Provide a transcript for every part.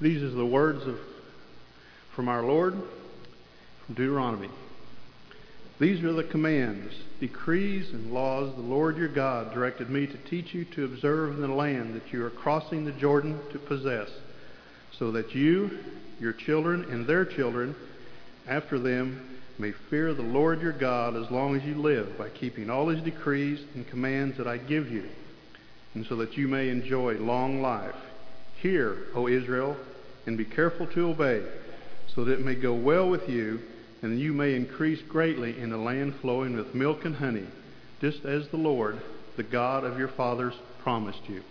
These are the words from our Lord, from Deuteronomy. These are the commands, decrees, and laws the Lord your God directed me to teach you to observe in the land that you are crossing the Jordan to possess, so that you, your children, and their children after them may fear the Lord your God as long as you live, by keeping all his decrees and commands that I give you, and so that you may enjoy long life. Hear, O Israel, and be careful to obey, so that it may go well with you, and you may increase greatly in the land flowing with milk and honey, just as the Lord, the God of your fathers, promised you.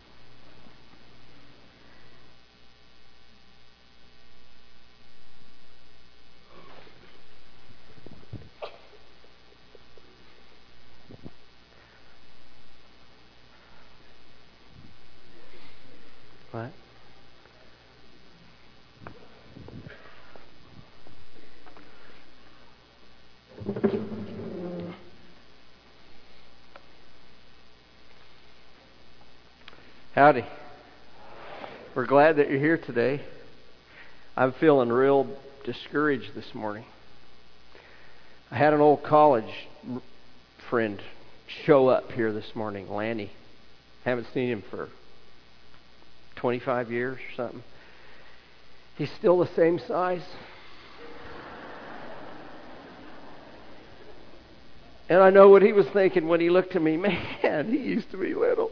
What? Howdy. We're glad that you're here today. I'm feeling real discouraged this morning. I had an old college friend show up here this morning, Lanny. Haven't seen him for 25 years or something. He's still the same size. And I know what he was thinking when he looked at me. Man, he used to be little.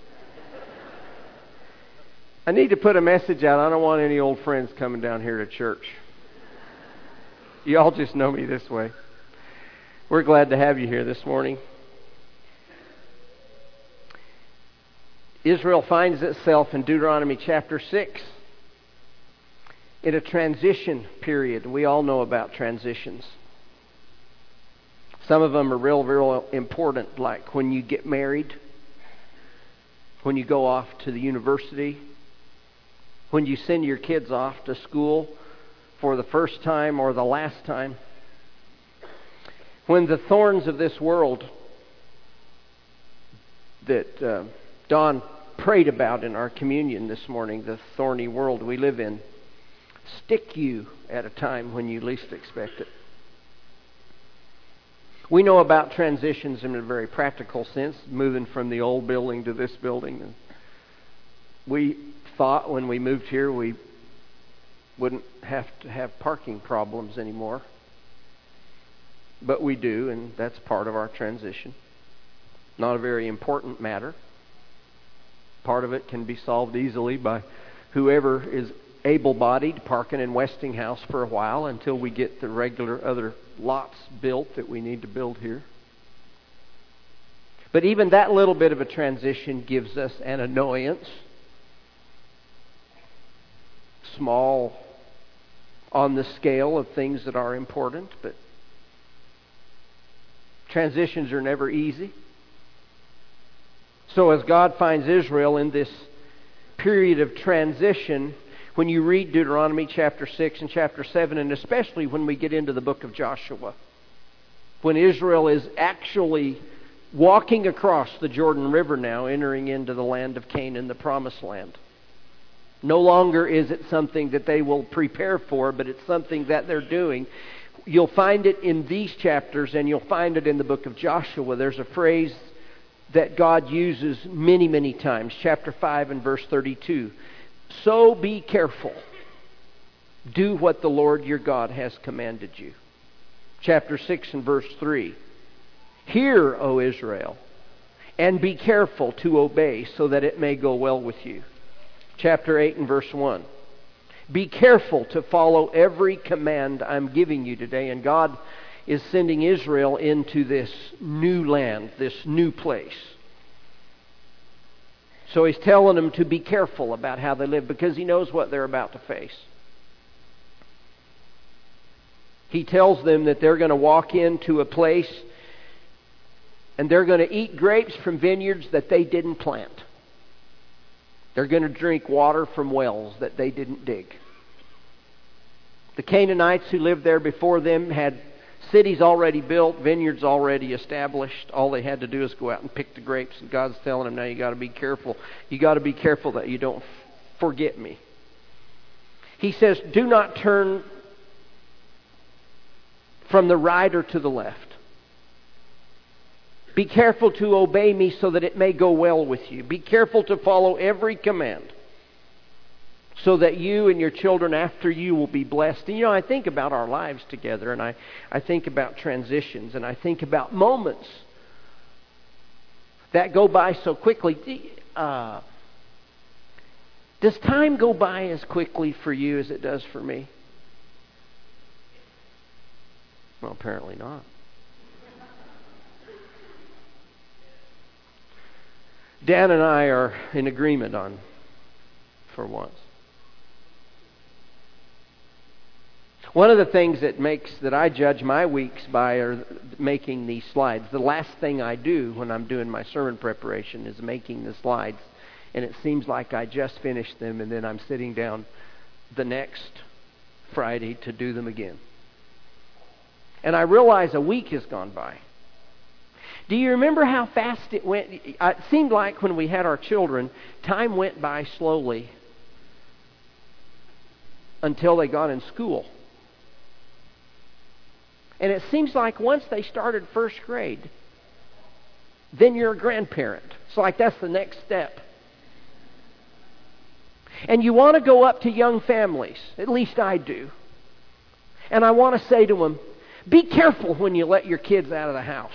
I need to put a message out. I don't want any old friends coming down here to church. You all just know me this way. We're glad to have you here this morning. Israel finds itself in Deuteronomy chapter 6 in a transition period. We all know about transitions. Some of them are real important, like when you get married, when you go off to the university, when you send your kids off to school for the first time or the last time, when the thorns of this world that Don prayed about in our communion this morning, the thorny world we live in, stick you at a time when you least expect it. We know about transitions in a very practical sense, moving from the old building to this building. And we thought when we moved here we wouldn't have to have parking problems anymore. But we do, and that's part of our transition. Not a very important matter. Part of it can be solved easily by whoever is able-bodied parking in Westinghouse for a while until we get the regular other lots built that we need to build here. But even that little bit of a transition gives us an annoyance. Small on the scale of things that are important, but transitions are never easy. So as God finds Israel in this period of transition, when you read Deuteronomy chapter 6 and chapter 7, and especially when we get into the book of Joshua, when Israel is actually walking across the Jordan River now, entering into the land of Canaan, the promised land. No longer is it something that they will prepare for, but it's something that they're doing. You'll find it in these chapters, and you'll find it in the book of Joshua. There's a phrase that God uses many, many times. Chapter 5 and verse 32. So be careful. Do what the Lord your God has commanded you. Chapter 6 and verse 3. Hear, O Israel, and be careful to obey, so that it may go well with you. Chapter 8 and verse 1. Be careful to follow every command I'm giving you today. And God is sending Israel into this new land, this new place. So He's telling them to be careful about how they live, because He knows what they're about to face. He tells them that they're going to walk into a place and they're going to eat grapes from vineyards that they didn't plant. They're going to drink water from wells that they didn't dig. The Canaanites who lived there before them had cities already built, vineyards already established. All they had to do is go out and pick the grapes. And God's telling them, now you got to be careful. You got to be careful that you don't forget me. He says, do not turn from the right or to the left. Be careful to obey me so that it may go well with you. Be careful to follow every command so that you and your children after you will be blessed. And I think about our lives together, and I think about transitions, and I think about moments that go by so quickly. Does time go by as quickly for you as it does for me? Well, apparently not. Dan and I are in agreement on, for once. One of the things that I judge my weeks by are making these slides. The last thing I do when I'm doing my sermon preparation is making the slides. And it seems like I just finished them, and then I'm sitting down the next Friday to do them again. And I realize a week has gone by. Do you remember how fast it went? It seemed like when we had our children, time went by slowly until they got in school. And it seems like once they started first grade, then you're a grandparent. It's like that's the next step. And you want to go up to young families, at least I do. And I want to say to them, be careful when you let your kids out of the house.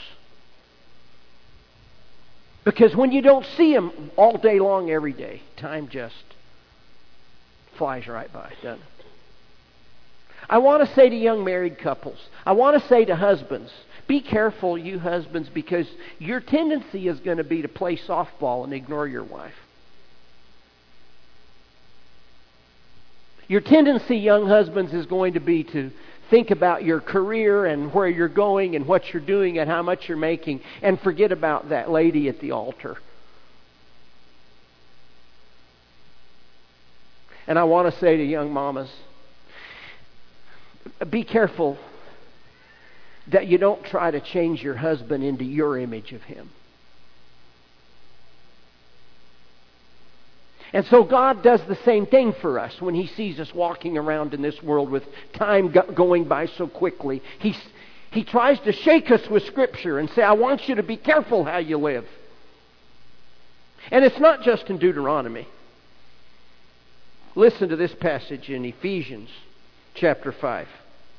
Because when you don't see them all day long every day, time just flies right by, doesn't it? I want to say to young married couples, I want to say to husbands, be careful, you husbands, because your tendency is going to be to play softball and ignore your wife. Your tendency, young husbands, is going to be to think about your career and where you're going and what you're doing and how much you're making, and forget about that lady at the altar. And I want to say to young mamas, be careful that you don't try to change your husband into your image of him. And so God does the same thing for us when He sees us walking around in this world with time going by so quickly. He tries to shake us with Scripture and say, I want you to be careful how you live. And it's not just in Deuteronomy. Listen to this passage in Ephesians chapter 5.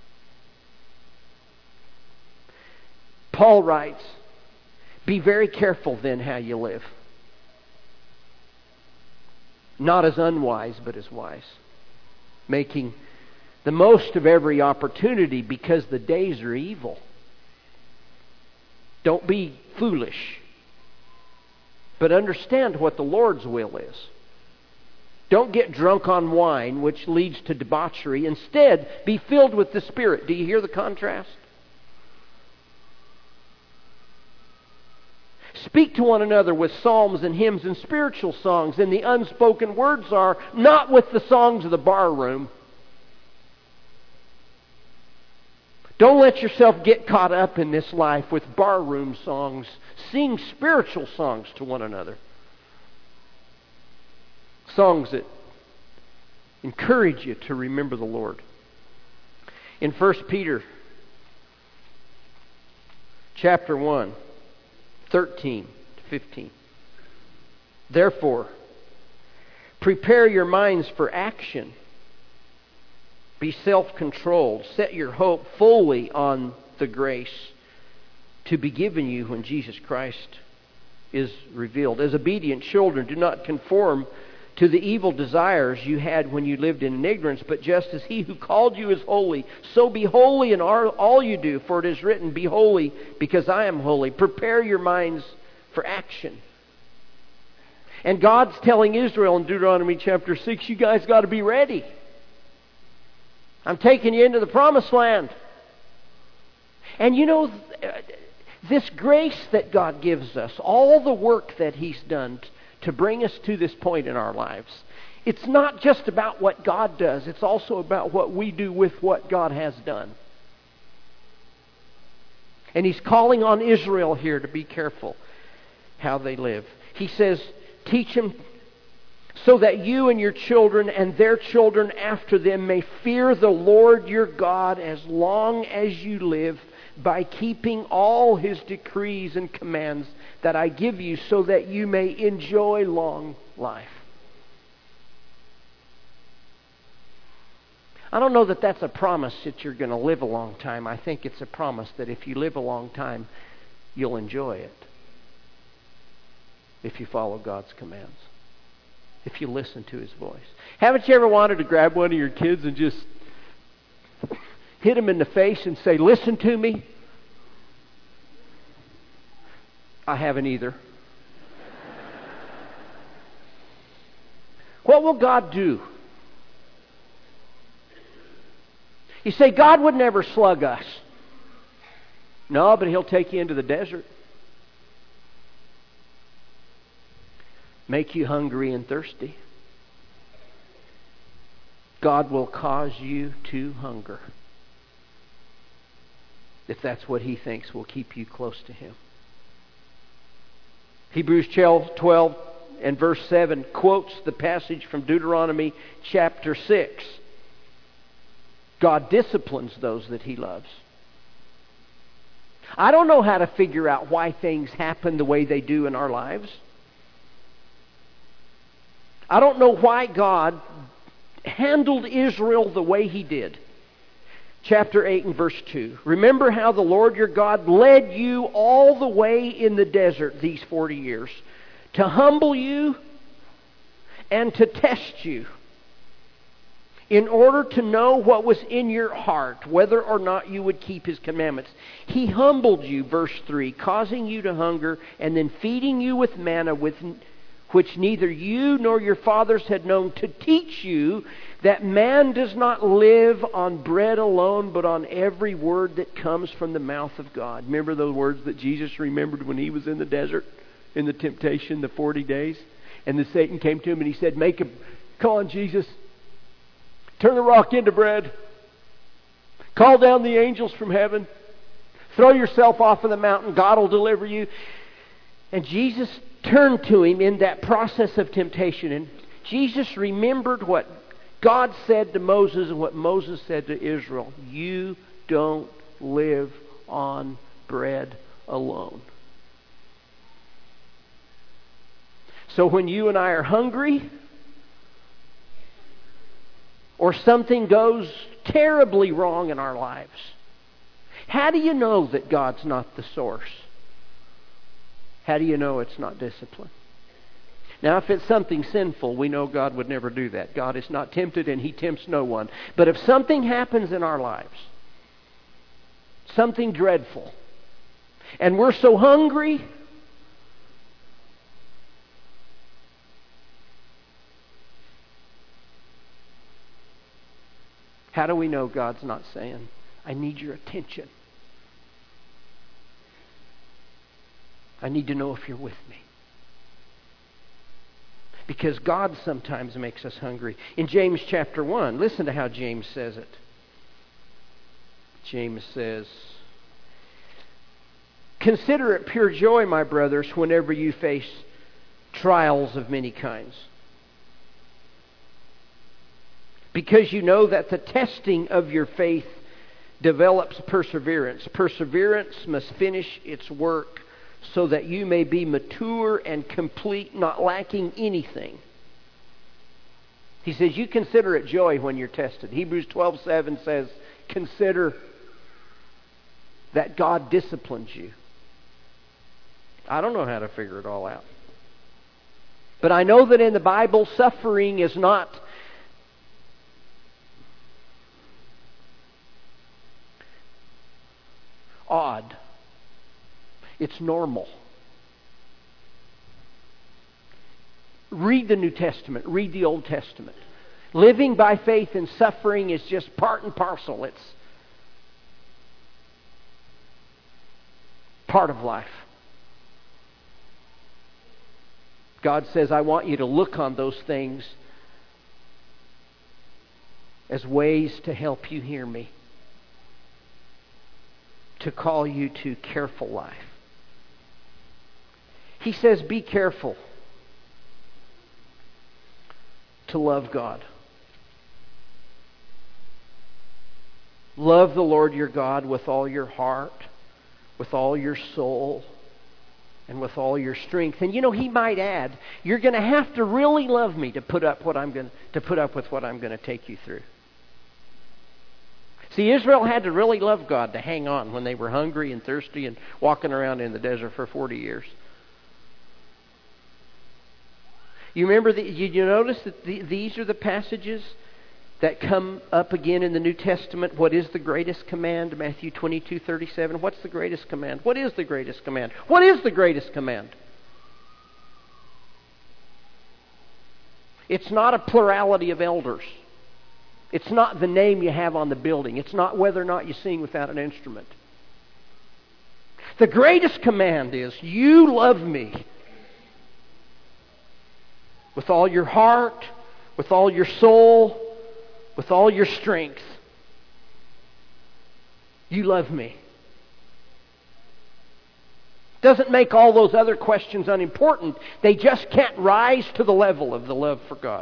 Paul writes, be very careful then how you live. Not as unwise, but as wise. Making the most of every opportunity because the days are evil. Don't be foolish, but understand what the Lord's will is. Don't get drunk on wine, which leads to debauchery. Instead, be filled with the Spirit. Do you hear the contrast? Speak to one another with psalms and hymns and spiritual songs, and the unspoken words are not with the songs of the bar room. Don't let yourself get caught up in this life with barroom songs. Sing spiritual songs to one another. Songs that encourage you to remember the Lord. In 1 Peter chapter 1, 13 to 15. Therefore, prepare your minds for action. Be self-controlled. Set your hope fully on the grace to be given you when Jesus Christ is revealed. As obedient children, do not conform to the evil desires you had when you lived in ignorance, but just as He who called you is holy, so be holy in all you do, for it is written, be holy because I am holy. Prepare your minds for action. And God's telling Israel in Deuteronomy chapter 6, you guys got to be ready. I'm taking you into the promised land. And you know, this grace that God gives us, all the work that He's done to bring us to this point in our lives, it's not just about what God does, it's also about what we do with what God has done. And He's calling on Israel here to be careful how they live. He says, teach them, so that you and your children and their children after them may fear the Lord your God as long as you live, by keeping all His decrees and commands that I give you, so that you may enjoy long life. I don't know that that's a promise that you're going to live a long time. I think it's a promise that if you live a long time, you'll enjoy it. If you follow God's commands. If you listen to His voice. Haven't you ever wanted to grab one of your kids and just hit them in the face and say, "Listen to me"? I haven't either. What will God do? You say, God would never slug us. No, but He'll take you into the desert. Make you hungry and thirsty. God will cause you to hunger, if that's what He thinks will keep you close to Him. Hebrews 12 and verse 7 quotes the passage from Deuteronomy chapter 6. God disciplines those that He loves. I don't know how to figure out why things happen the way they do in our lives. I don't know why God handled Israel the way He did. Chapter 8 and verse 2. Remember how the Lord your God led you all the way in the desert these 40 years to humble you and to test you, in order to know what was in your heart, whether or not you would keep His commandments. He humbled you, verse 3, causing you to hunger, and then feeding you with manna, which neither you nor your fathers had known, to teach you that man does not live on bread alone, but on every word that comes from the mouth of God. Remember those words that Jesus remembered when He was in the desert, in the temptation, the 40 days? And then Satan came to Him and he said, come on, Jesus, turn the rock into bread. Call down the angels from heaven. Throw yourself off of the mountain. God will deliver you. And Jesus turned to him in that process of temptation. And Jesus remembered what God said to Moses and what Moses said to Israel. You don't live on bread alone. So when you and I are hungry, or something goes terribly wrong in our lives, how do you know that God's not the source? How do you know it's not discipline? Now, if it's something sinful, we know God would never do that. God is not tempted and He tempts no one. But if something happens in our lives, something dreadful, and we're so hungry, how do we know God's not saying, I need your attention? I need to know if you're with me. Because God sometimes makes us hungry. In James chapter 1, listen to how James says it. James says, consider it pure joy, my brothers, whenever you face trials of many kinds. Because you know that the testing of your faith develops perseverance. Perseverance must finish its work, so that you may be mature and complete, not lacking anything. He says, you consider it joy when you're tested. Hebrews 12:7 says, consider that God disciplines you. I don't know how to figure it all out. But I know that in the Bible, suffering is not odd. It's normal. Read the New Testament. Read the Old Testament. Living by faith and suffering is just part and parcel. It's part of life. God says, I want you to look on those things as ways to help you hear me, to call you to careful life. He says, be careful. to love God. Love the Lord your God with all your heart, with all your soul, and with all your strength. And He might add, you're going to have to really love me to put up with what I'm going to take you through. See, Israel had to really love God to hang on when they were hungry and thirsty and walking around in the desert for 40 years. You remember, you notice that these are the passages that come up again in the New Testament. What is the greatest command? Matthew 22:37. What's the greatest command? What is the greatest command? What is the greatest command? It's not a plurality of elders. It's not the name you have on the building. It's not whether or not you sing without an instrument. The greatest command is, you love me with all your heart, with all your soul, with all your strength. You love me. Doesn't make all those other questions unimportant. They just can't rise to the level of the love for God.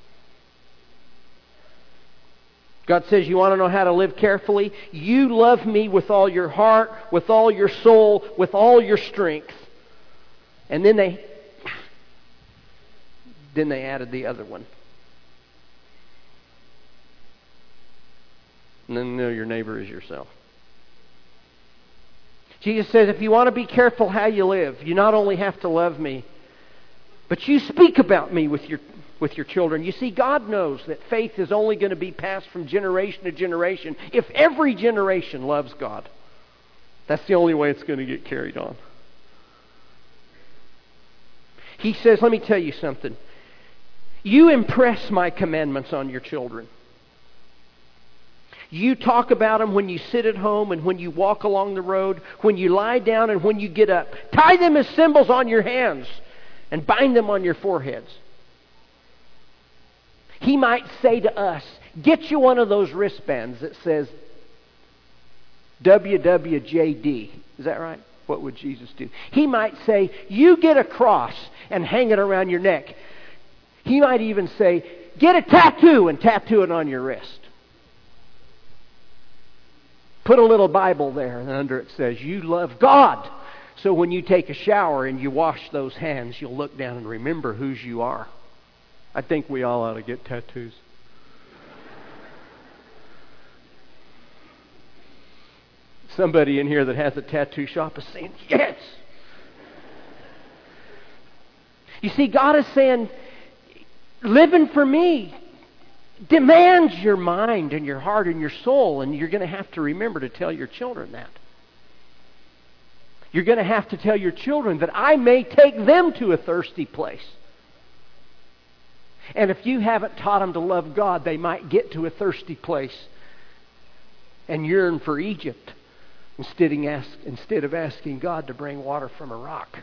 God says, you want to know how to live carefully? You love me with all your heart, with all your soul, with all your strength. And then they added the other one. And then know your neighbor as yourself. Jesus says, if you want to be careful how you live, you not only have to love me, but you speak about me with your children. You see, God knows that faith is only going to be passed from generation to generation if every generation loves God. That's the only way it's going to get carried on. He says, let me tell you something. You impress my commandments on your children. You talk about them when you sit at home and when you walk along the road, when you lie down and when you get up. Tie them as symbols on your hands and bind them on your foreheads. He might say to us, get you one of those wristbands that says WWJD. Is that right? What would Jesus do? He might say, you get a cross and hang it around your neck. He might even say, get a tattoo and tattoo it on your wrist. Put a little Bible there, and under it says, you love God. So when you take a shower and you wash those hands, you'll look down and remember whose you are. I think we all ought to get tattoos. Somebody in here that has a tattoo shop is saying, yes! You see, God is saying, living for me demands your mind and your heart and your soul, and you're going to have to remember to tell your children that. You're going to have to tell your children that I may take them to a thirsty place. And if you haven't taught them to love God, they might get to a thirsty place and yearn for Egypt instead of asking God to bring water from a rock.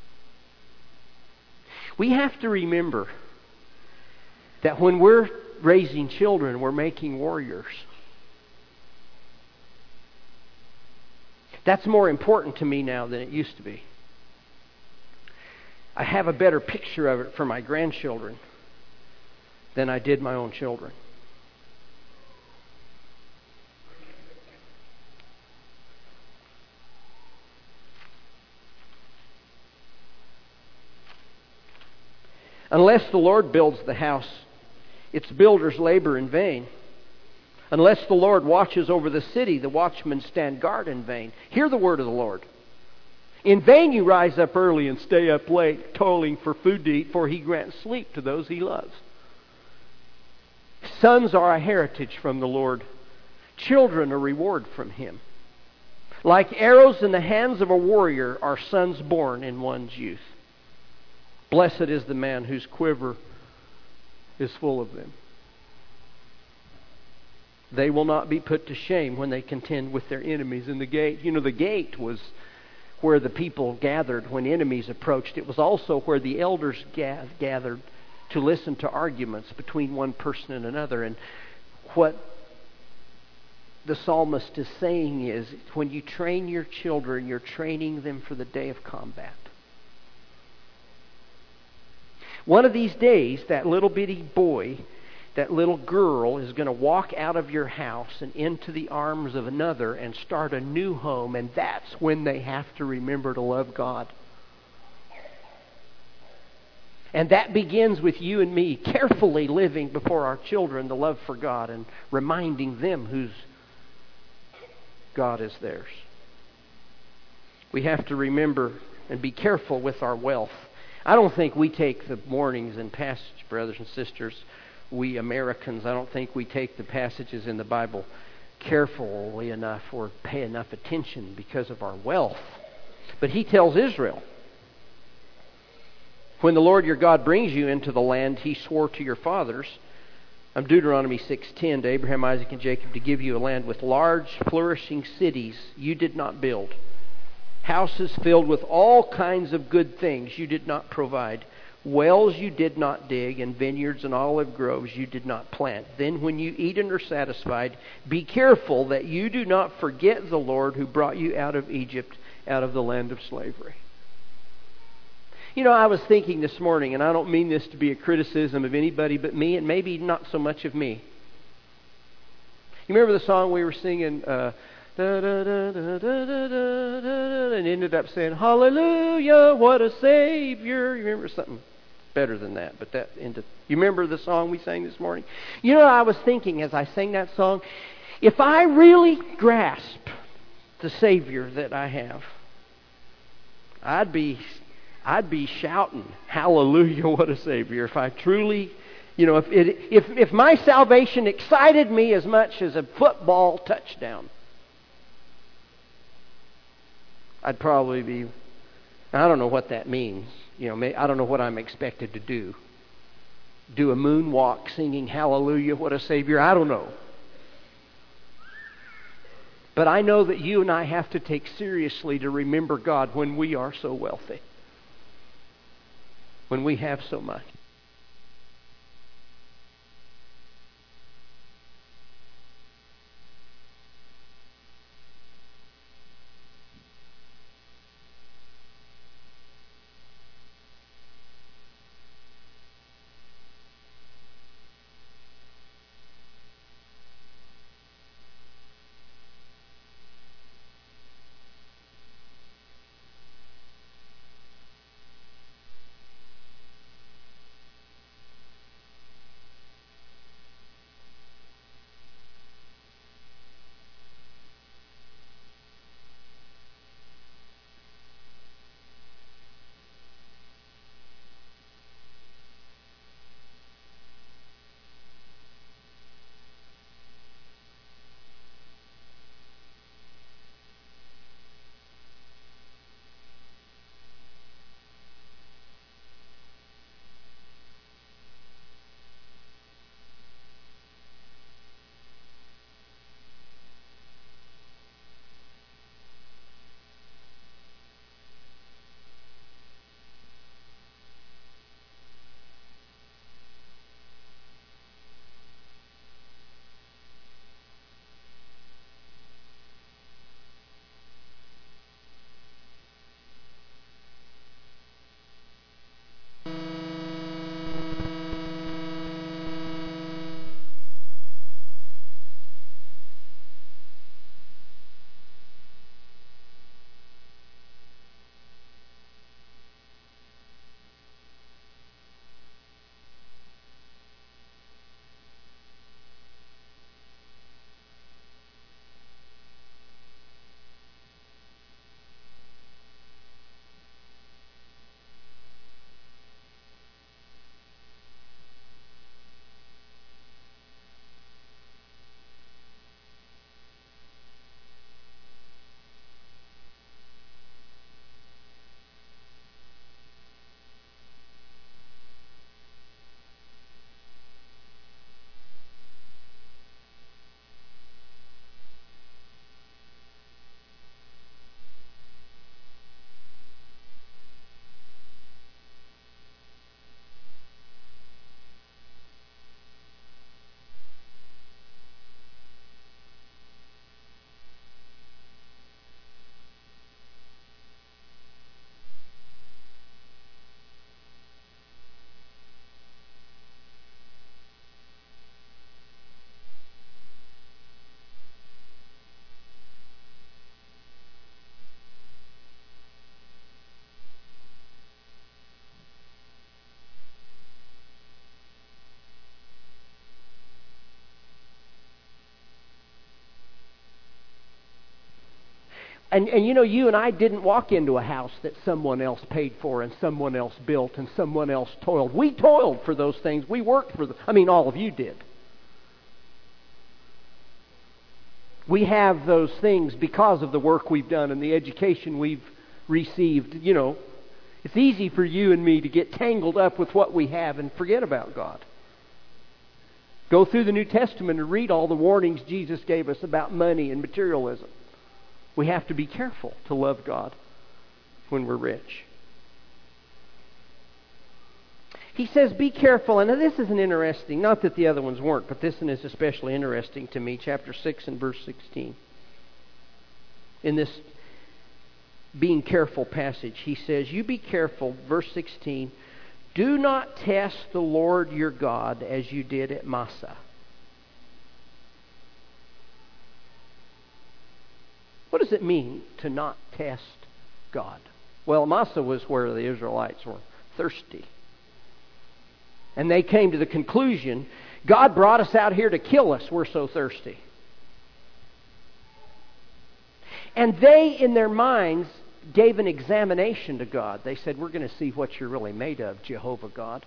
We have to remember that when we're raising children, we're making warriors. That's more important to me now than it used to be. I have a better picture of it for my grandchildren than I did my own children. Unless the Lord builds the house, its builders labor in vain. Unless the Lord watches over the city, the watchmen stand guard in vain. Hear the word of the Lord. In vain you rise up early and stay up late, toiling for food to eat, for he grants sleep to those he loves. Sons are a heritage from the Lord, children a reward from him. Like arrows in the hands of a warrior are sons born in one's youth. Blessed is the man whose quiver is full of them. They will not be put to shame when they contend with their enemies in the gate. You know, the gate was where the people gathered when enemies approached. It was also where the elders gathered to listen to arguments between one person and another. And what the psalmist is saying is, when you train your children, you're training them for the day of combat. One of these days, that little bitty boy, that little girl is going to walk out of your house and into the arms of another and start a new home, and that's when they have to remember to love God. And that begins with you and me carefully living before our children the love for God and reminding them whose God is theirs. We have to remember and be careful with our wealth. I don't think we take the warnings and passages, brothers and sisters, we Americans, I don't think we take the passages in the Bible carefully enough or pay enough attention because of our wealth. But He tells Israel, when the Lord your God brings you into the land He swore to your fathers, Deuteronomy 6:10, to Abraham, Isaac, and Jacob, to give you a land with large, flourishing cities you did not build, houses filled with all kinds of good things you did not provide, wells you did not dig, and vineyards and olive groves you did not plant. Then when you eat and are satisfied, be careful that you do not forget the Lord who brought you out of Egypt, out of the land of slavery. You know, I was thinking this morning, and I don't mean this to be a criticism of anybody but me, and maybe not so much of me. You remember the song we were singing, da, da, da, da, da, da, da, da, and ended up saying, hallelujah, what a Savior. You remember something better than that, but that ended. You remember the song we sang this morning? You know, I was thinking as I sang that song, if I really grasp the Savior that I have, I'd be shouting, hallelujah, what a Savior. If I truly, you know, if my salvation excited me as much as a football touchdown, I'd probably be, I don't know what that means. You know, I don't know what I'm expected to do. Do a moonwalk singing hallelujah, what a Savior? I don't know. But I know that you and I have to take seriously to remember God when we are so wealthy, when we have so much. And you know, you and I didn't walk into a house that someone else paid for and someone else built and someone else toiled. We toiled for those things. We worked for them. I mean, all of you did. We have those things because of the work we've done and the education we've received. You know, it's easy for you and me to get tangled up with what we have and forget about God. Go through the New Testament and read all the warnings Jesus gave us about money and materialism. We have to be careful to love God when we're rich. He says, be careful, and this is an interesting, not that the other ones weren't, but this one is especially interesting to me, chapter 6 and verse 16. In this being careful passage, he says, you be careful, verse 16, do not test the Lord your God as you did at Massah. What does it mean to not test God? Well, Massah was where the Israelites were thirsty. And they came to the conclusion, God brought us out here to kill us. We're so thirsty. And they, in their minds, gave an examination to God. They said, we're going to see what you're really made of, Jehovah God.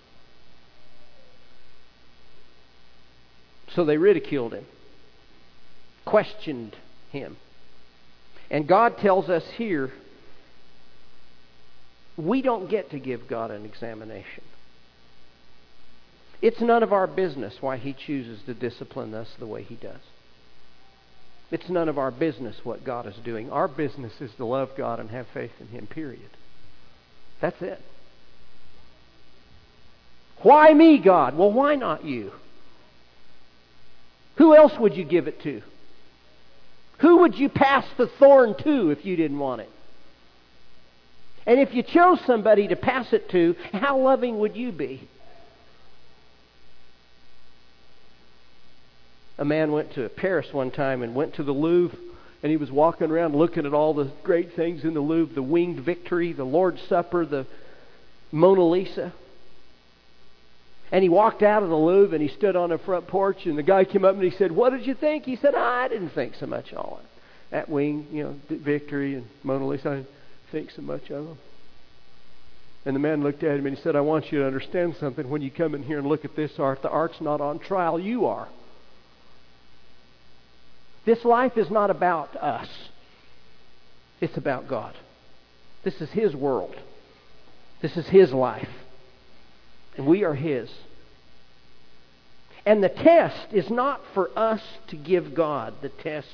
So they ridiculed him, questioned him. And God tells us here, we don't get to give God an examination. It's none of our business why He chooses to discipline us the way He does. It's none of our business what God is doing. Our business is to love God and have faith in Him, period. That's it. Why me, God? Well, why not you? Who else would you give it to? Who would you pass the thorn to if you didn't want it? And if you chose somebody to pass it to, how loving would you be? A man went to Paris one time and went to the Louvre, and he was walking around looking at all the great things in the Louvre, the Winged Victory, the Lord's Supper, the Mona Lisa. And he walked out of the Louvre and he stood on the front porch, and the guy came up and he said, what did you think? He said, I didn't think so much of it. That Winged, Victory and Mona Lisa, I didn't think so much of them. And the man looked at him and he said, I want you to understand something. When you come in here and look at this art, the art's not on trial, you are. This life is not about us. It's about God. This is His world. This is His life. And we are His. And the test is not for us to give God. The test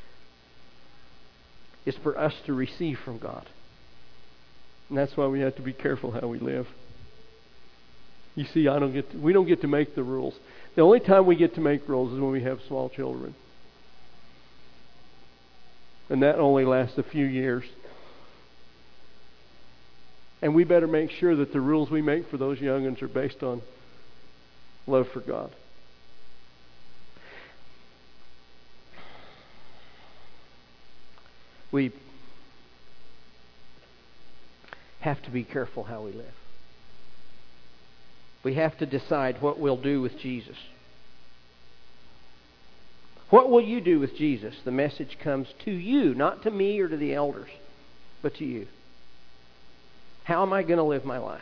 is for us to receive from God. And that's why we have to be careful how we live. You see, we don't get to make the rules. The only time we get to make rules is when we have small children. And that only lasts a few years. And we better make sure that the rules we make for those young ones are based on love for God. We have to be careful how we live. We have to decide what we'll do with Jesus. What will you do with Jesus? The message comes to you, not to me or to the elders, but to you. How am I going to live my life?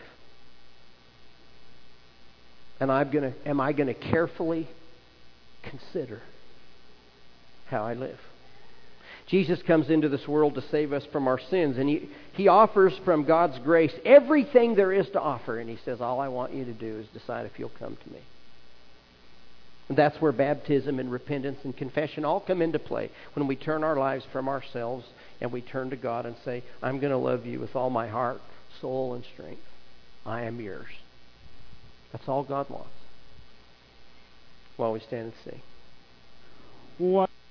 And am I going to carefully consider how I live? Jesus comes into this world to save us from our sins, and He offers from God's grace everything there is to offer. And He says, all I want you to do is decide if you'll come to me. And that's where baptism and repentance and confession all come into play. When we turn our lives from ourselves and we turn to God and say, I'm going to love you with all my heart, soul, and strength. I am yours. That's all God wants. While we stand and sing. What?